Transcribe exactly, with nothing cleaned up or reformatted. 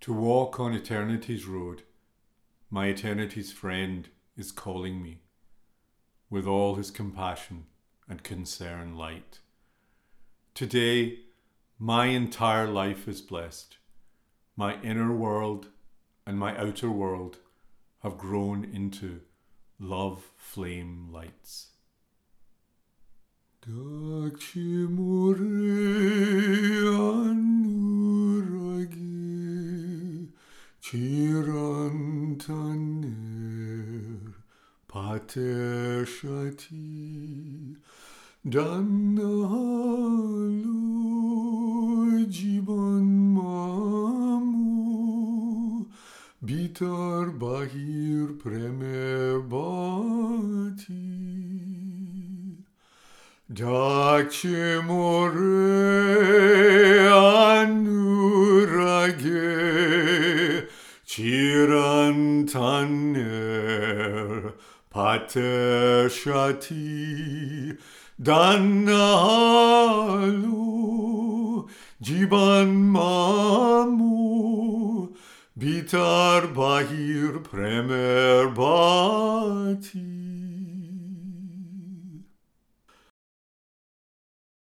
To walk on eternity's road, my eternity's friend is calling me, with all his compassion and concern light. Today, my entire life is blessed. My inner world and my outer world have grown into love flame lights. Dakche more anurage, chirantaner, pater shati, dannalu jiban mamu, bitar bahir premer bati. Dakche more anurage, chirantaner, pater shati, dannalu, jiban mamu, bitar bahir premer bati.